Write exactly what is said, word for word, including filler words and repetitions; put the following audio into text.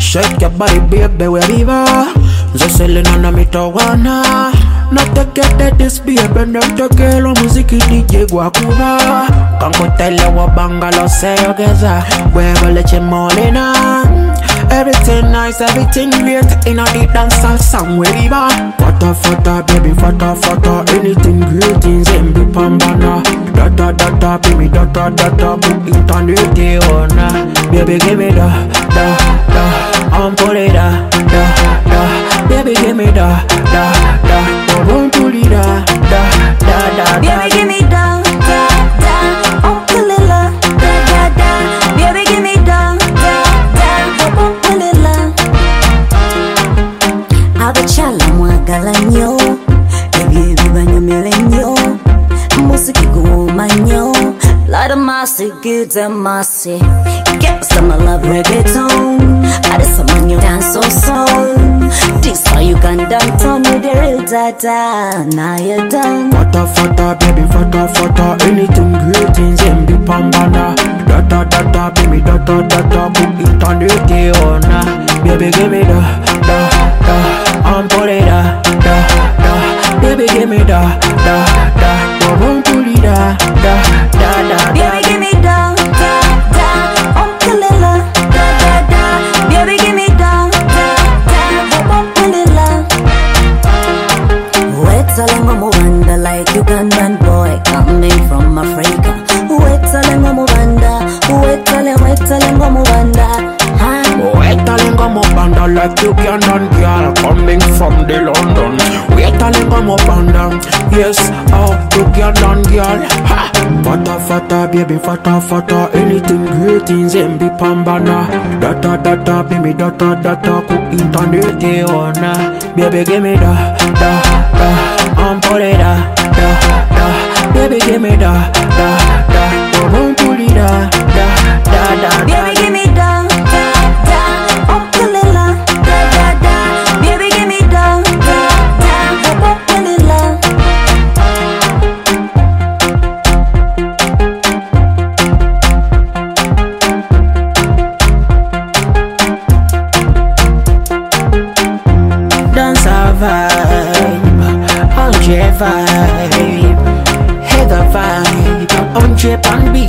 Shake your body baby we viva. Zoselina na mitawana. Natekete this baby Nantekelo muziki D J Gwakuba. Kankotele wa bangalo seyogeza. Wewe leche molina. Everything nice, everything great. In a the dancehall song we viva. Fata fata baby fata fata. Anything great in Zembi Pambana. Data data baby data data. Book internet they wanna. Baby give me the da da. I'm put it da da da. Baby give me da da da. Don't put it da da da da. Baby give me da da da. I'm pull it la da da da. Baby give me da da da. I'm pull it la. Abachala mwagala nyo. Ebi bibanyo milenyo. Musiki gumanyo. Lot of massy, good and massy. Get some love reggaeton. I just some on your dance so soul. This how you can dance on me the real dada. Now you're done. Fata fata baby fata fata. Anything great in Zembi Pambana. Data data baby data data. Book internet they wanna. Baby give me the da da. I'm put it da da da. Baby give me the da da. Don't put it da da da da. Baby give me da da da. I'm killing la da da da. Baby give me da da da. I'm killing la. Wait till I'm wonder like Ugandan boy coming from Africa. Wait till I'm wonder. Wait till I'm wait till I'm wonder. Wait telling I'm up under like you can done girl coming from the London. Wait telling I'm up under, yes, oh you can done girl. Ha! Fata fata baby fata fata. Anything great in Zembi Pambana. Data data baby data data. Cook internet they wanna. Baby give me da da da. I'm put it da da da. Baby give me da da da. Don't put it da da da da. Baby give me da da da. I'm killing la da da da. Baby give me da da da. I'm killing la. Dance a vibe, on J vibe, head a vibe, on J and B.